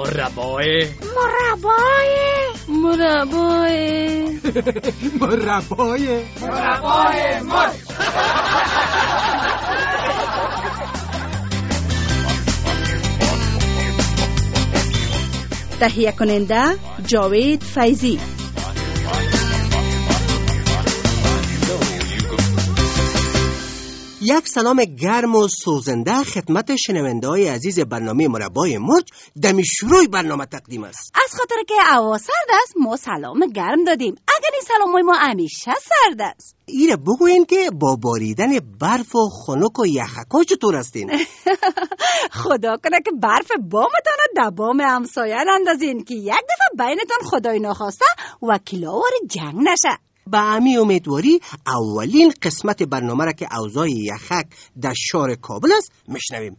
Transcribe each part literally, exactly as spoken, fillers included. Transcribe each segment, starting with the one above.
مربای مربای مربای مربای مربای مرد. تهیه کننده جاوید فیضی. یک سلام گرم و سوزنده خدمت شنونده‌های عزیز برنامه مربای مرج دمی شروع برنامه تقدیم است. از خاطر که هوا سرد است ما سلام گرم دادیم. اگر این سلامای ما همیشه سرد است. ایره بگوین که با باریدن برف و خنک و یخکا چطور هستین؟ خدا کنه که برف بامتان و دبام همسایه اندازین که یک دفعه بینتان خدای ناخواسته وکیل‌آور جنگ نشه. با امی امیدواری اولین قسمت برنامه را که اوضاع یخک در شهر کابل است میشنویم.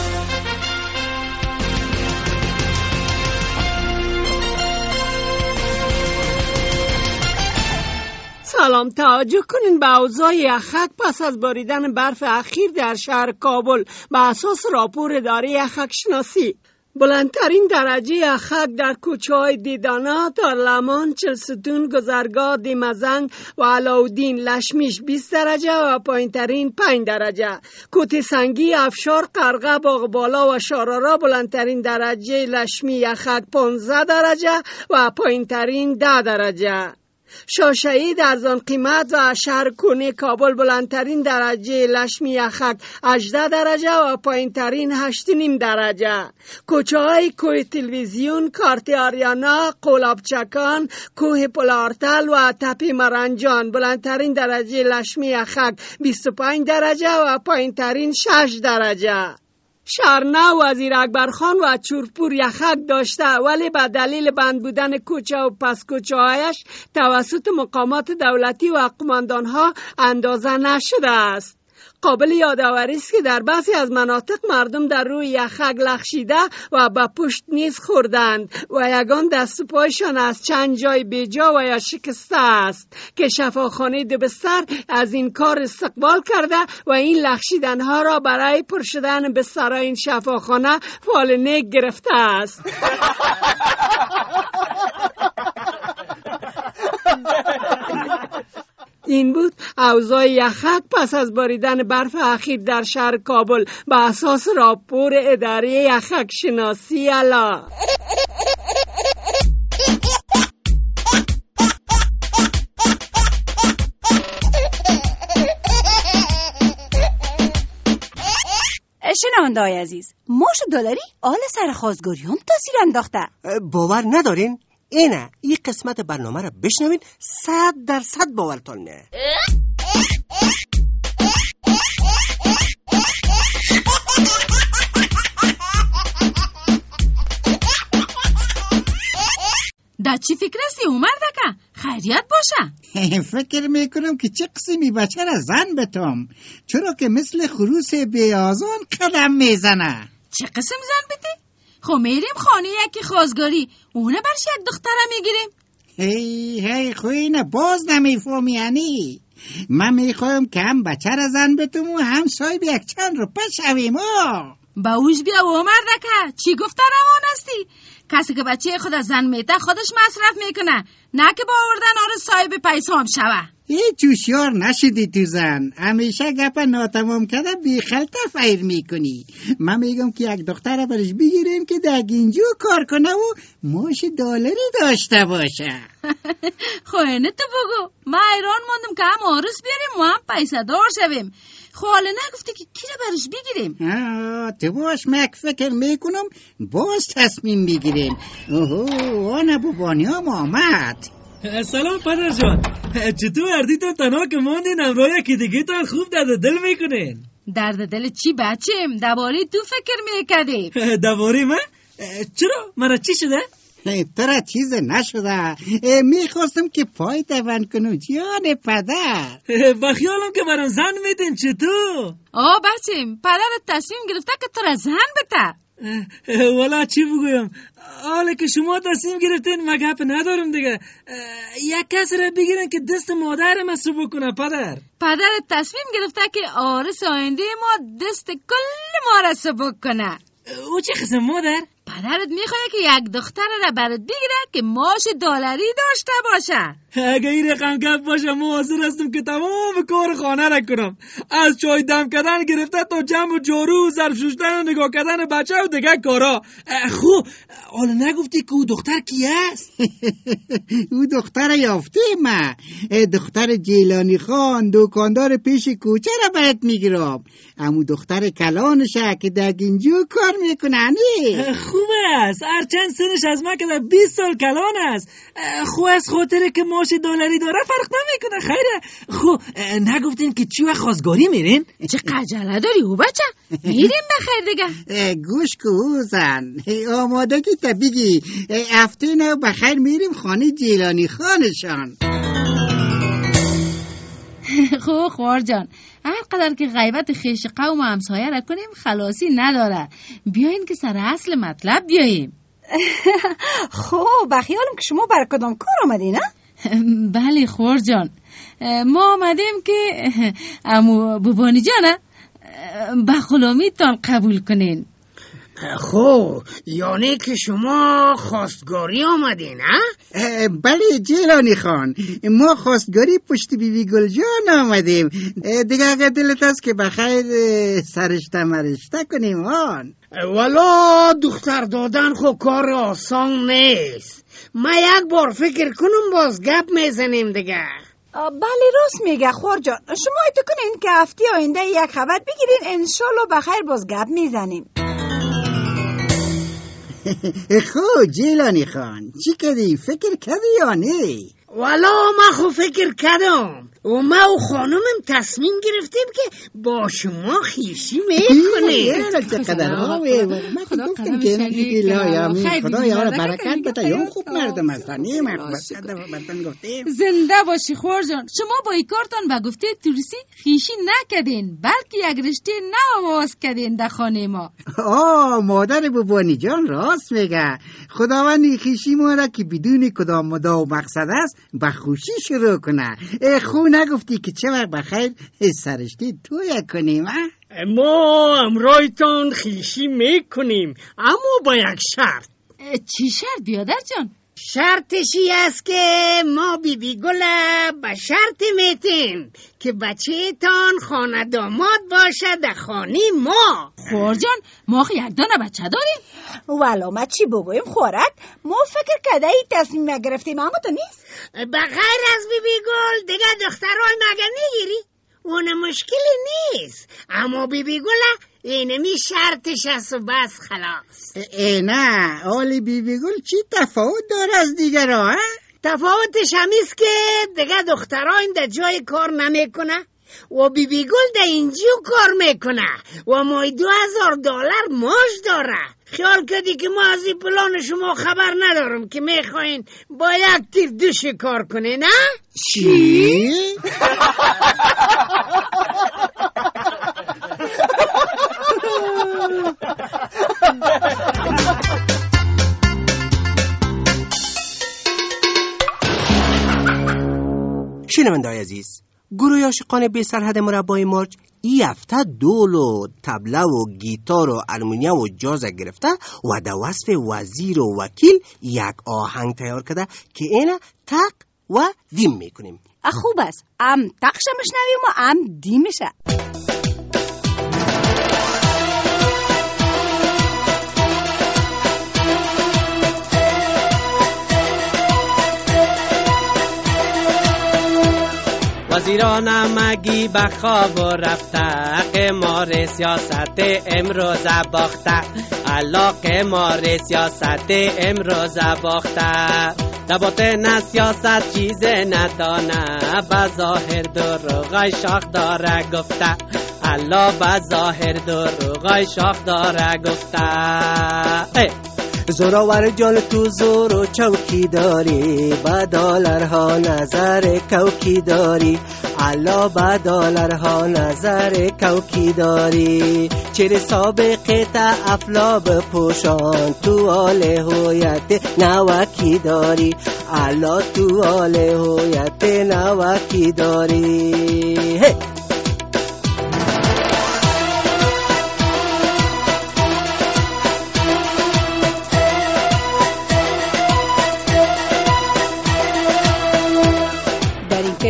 سلام، توجه کنین به اوضاع یخک پس از باریدن برف اخیر در شهر کابل به اساس راپور اداره یخک شناسی. بلندترین درجه یخک در کوچه‌های دیدانا، دارالمان، چلستون، گذرگاه، دیمزنگ و علاودین لشمیش بیست درجه و پایینترین پنج درجه. کوتی سنگی، افشار، قرقه، باغبالا و شارارا بلندترین درجه لشمی یخک پانزده درجه و پایینترین ده درجه. شاشه‌ای ارزان قیمت و شهر کنی کابل بلندترین درجه لشمی یخک هجده درجه و پایینترین هشت و نیم درجه. کوچه‌های کوه تلویزیون، کارت آریانا، قولابچکان، کوه پلارتل و تپه مرنجان بلندترین درجه لشمی یخک بیست و پنج درجه و پایینترین شش درجه. شهرنو وزیر اکبرخان و چورپور یخک داشته ولی به دلیل بند بودن کوچه و پس کوچه هایش توسط مقامات دولتی و قماندانها اندازه نشده است. قابل یادآوری است که در بعضی از مناطق مردم در روی یخک لغزیده و به پشت نیز خوردند و یگان دست و پایشان از چند جای بیجا و یا شکسته است که شفاخانه دبستر از این کار استقبال کرده و این لغزیدنها را برای پر شدن بسترهای این شفاخانه فال نیک گرفته است. این بود اوضاع یخک پس از باریدن برف اخیر در شهر کابل به اساس راپور اداره یخک شناسی. الا شنونده‌های عزیز، ماش دلاری آل سر خواستگاری هم تاثیر انداخته. باور ندارین؟ اینه این قسمت برنامه را بشنوین، صد درصد باورتان نه. در چی فکر هستی عمر دکه؟ خیریت باشه. فکر میکنم که چه قسمی بچه را زن بتم، چرا که مثل خروس بیازان قدم میزنه. چه قسم زن بتی؟ خب میریم خانه یکی خواستگاری اونه برش یک دختره میگیریم. هی هی خوینه باز نمیفهمی یعنی من میخوایم که هم بچه را زن بتم و هم صاحب یک چند رو پشویم. با اوش بیا عمر دکه، چی گفته روان هستی؟ کسی که بچه خود زن میته خودش مصرف میکنه، نه که با آوردن آره صاحب پیسه هم شوه. هیچ هوشیار نشدی تو زن، همیشه گپ ناتمام کرده بی خلطه فیر میکنی. من میگم که یک دختر برش بگیریم که در گنجو کار کنه و ماش دلاری داشته باشه. خب اینه تو بگو، من ایران ماندم که هم آرس بیاریم و هم پیسه دار شویم. خب حالا نگفتی که کی رو برش بگیریم؟ آه تو باش مک فکر میکنم باز تصمیم بگیریم. اوهو آنه بابانی هم آمد. سلام پدر جان، چطور اردی تو تنها که ماندین امروی که دیگه تا خوب درد دل میکنین؟ درد دل چی بچیم؟ دواری تو فکر میکردیم. دواری من؟ چرا؟ مرا چی شده؟ ترا چیز نشده، میخواستم که پای دوان کنم جان پدر. بخیالم که برام زن میدین چطور؟ آه بچیم، پدرت تصمیم گرفته که تو را زن بده. والا چی بگویم، حالا که شما تصمیم گرفتین من گپ ندارم دیگه. یک کس را بگیرن که دست مادرم مصرف بکنه پدر. پدرت تصمیم گرفته که آرس آینده ما دست کل ما را سبک کنه. او چه قسم مادر؟ پدرت میخواد که یک دختر را برات بگیره که معاش دلاری داشته باشه. اگه این رقم گپ باشه ما حاضر هستم که تمام کار خانه را کنم، از چای دم کردن گرفته تا جمع و جارو و ظرف شستن و نگاه کردن بچه و دیگه کارا. خو حالا نگفتی که او دختر کی است؟ او دختر یافته ما، دختر جیلانی خان دکاندار پیش کوچه را برات میگیرم. امو دختر کلانشه که در گنجو کار میکنه. خوب است، هرچند سنش از ما که در بیست سال کلان است. خو از خاطر که معاش دلاری داره فرق نمیکنه. خیره. خو نگفتین که چی وقت خواستگاری میرین؟ چه عجله داری او بچه؟ میریم بخیر دیگه. گوش کو زن، آماده که تا بگی هفته نو بخیر میریم خانه جیلانی خانشان. خو خوار جان، هر قدر که غیبت خیش قوم و همسایه را کنیم خلاصی نداره. بیاین که سر اصل مطلب بیاییم. خب بخیالم که شما برای کدام کار آمدین نه؟ بله خوار جان، ما آمدیم که امو بوبانی جانه به غلامیتان قبول کنین. خب یعنی که شما خواستگاری آمدین ها؟ بله جیلانی خان، ما خواستگاری پشت بیبی گل جان آمدیم. دیگه اگر دلت است که بخیر سرشته مرشته کنیم آن. والا دختر دادن خو کار آسان نیست. ما یک بار فکر کنم باز گپ میزنیم دیگه. بله راست میگه خوار جان، شما ایتو کنین که هفته آینده یک خبر بگیرین، انشالله بخیر باز گپ میزنیم. خو جیلانی خان چی کردی؟ فکر کردی یا نه؟ والا ما خو فکر کردم و ما و خانمم تصمیم گرفتیم که با شما خیشی میکنیم. چقدر آوه ما خود گفتم که این خدا یارا برکت بده، یا خوب مردم هستن. زنده باشی خوار جان، شما با این کارتان و گفته تورسی خیشی نکدین بلکه یک رشته نو آواز کدین در خانه ما. آه مادر بوبانی جان راست میگه. خداوند خیشی ما را که بدون کدام مدعا و مقصد است به خوشی شروع کنه. خو نگفتی که چه وقت بخیر سرشتی توی کنیم؟ ما امرایتان خیشی میکنیم اما با یک شرط. چی شرط بیادر جان؟ شرطشی است که ما بی بی گله به شرط میتیم که بچه تان خانه داماد باشه در خانه ما. خوار جان ما خی یک دانه بچه داریم. والا ما چی بگویم خورک؟ ما فکر کده ای تصمیم گرفتیم اما تو نیست. بغیر از بی بی گل دیگه دخترای مگه میگیری؟ اون مشکلی نیست، اما بی بی گله اینمی شرطش است و بس خلاص. ای نه آلی بی بی گل چی تفاوت داره از دیگر ها؟ تفاوتش همیست که دیگه دختران در جای کار نمیکنه و بی بی گل در اینجا کار میکنه و مای دو هزار دلار معاش داره. خیال کردی که ما از این پلان شما خبر ندارم که میخواین با یک تیر دوش کار کنه نه؟ چی؟ شنونده‌های عزیز، گروه عاشقان بی سرحد مربای مرج ای هفته دول و طبله و گیتار و المونیم و جاز گرفته و در وصف وزیر و وکیل یک آهنگ تیار کرده که اینه تق و دیم میکنیم. خوب است، ام تقش مشنویم و ام دیمشه. وزیران مگی به خواب رفته، قمار سیاست امروز باخته. الله قمار سیاست امروز باخته. در باطن سیاست چیز ندانه، به ظاهر دروغای شاخ داره گفته. الله به ظاهر دروغای شاخ داره گفته. زورآور جان تو زور و چوکی داری، با دلارها نظر کوکی داری. الله با دلارها نظر کوکی داری. چرا سابقه تا افلاب پوشان تو آل هویت نوکی داری. الله تو آل هویت نوکی داری. hey!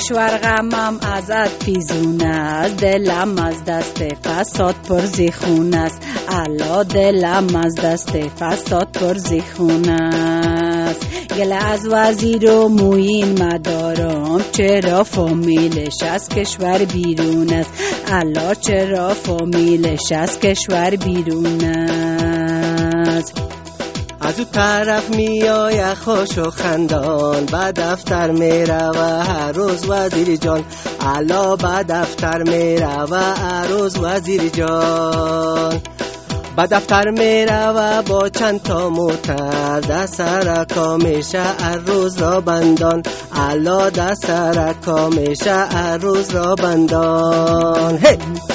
کشور غمم ازت فیزون است، دلم از دست فساد پر زیخون است. الا دلم از دست فساد پر زیخون است. گله از وزیر و موین مدارم، چرا فامیلش از کشور بیرون است. الا چرا فامیلش از کشور بیرون است. از او طرف میای خوش و خندان، با دفتر میروه هر روز وزیر جان. الا با دفتر میروه هر روز وزیر جان. با دفتر میروه با چند تا موتر، دست سرکا میشه هر روز را بندان. الا دست سرکا میشه هر روز را بندان. هی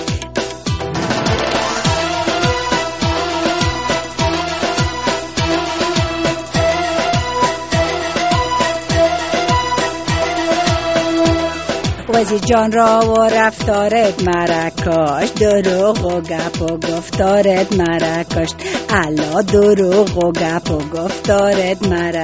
وزیر جان را و رفتارت مرکاش، دروغ و گپ و گفتارت مرکاش. الا دروغ و گپ و گفتارت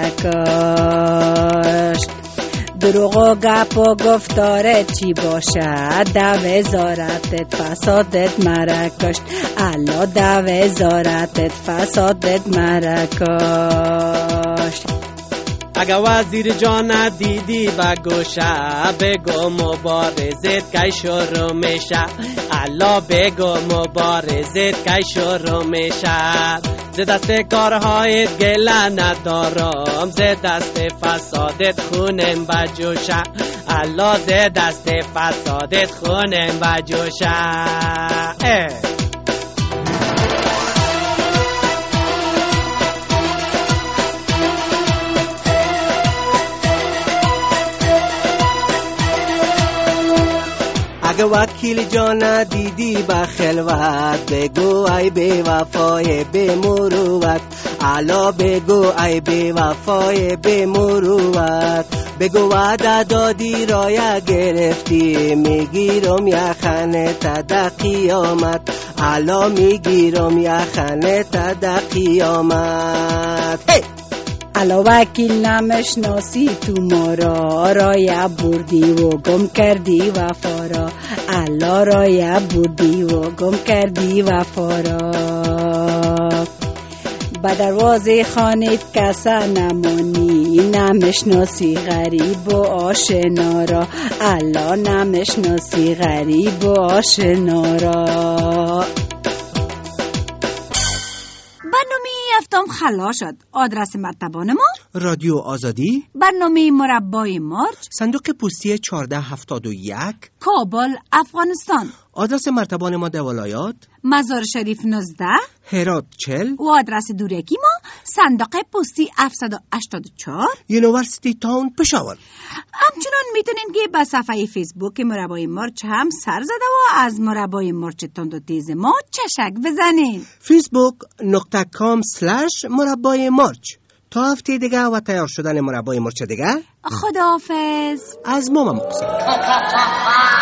مرکاش. دروغ و گپ و گفتارت چی باشد، دو وزارتت فسادت مرکاش. الا دو وزارتت فسادت مرکاش. اگه وزیر جان دیدی بگوشه، بگو مبارزت که شروع میشه. الا بگو مبارزت که شروع میشه. ز دست کارهایت گله ندارم، ز دست فسادت خونم بجوشه. الا ز دست فسادت خونم بجوشه. اگه وکیل جان دیدی با خلوت، بگو ای بی وفای بی مروت. الا بگو ای بی وفای بی مروت. بگو وعده دادی رایه گرفتی، میگیرم یخنه تا در قیامت. الا میگیرم یخنه تا در قیامت. هی الا وکیل نمشناسی تو ما را، رایه بردی و گم کردی وفا را. الا رایه بردی و گم کردی وفا را. به دروازه خانت کسا نمانی، نمشناسی غریب و آشنا را. الا نمشناسی غریب و آشنا را. برنامه هفتم خلاص شد. آدرس مرتبان ما: رادیو آزادی، برنامه مربای مارچ، صندوق پستی چهارده هفتاد و یک، کابل، افغانستان. آدرس مرتبان ما در ولایات: مزار شریف نوزده، هرات چهل و آدرس دورکی ما صندوق پستی هفتصد و هشتاد و چهار، یونیورسیتی تاون پشاور. همچنان میتونین که به صفحه فیسبوک مربای مارچ هم سر زده و از مربای مارچ تند و تیز ما چشک بزنین. فیسبوک نقطه کام سلش مربای مارچ. تا هفته دیگه و تیار شدن مربای مارچ دیگه، خداحافظ. از ماما مقصد.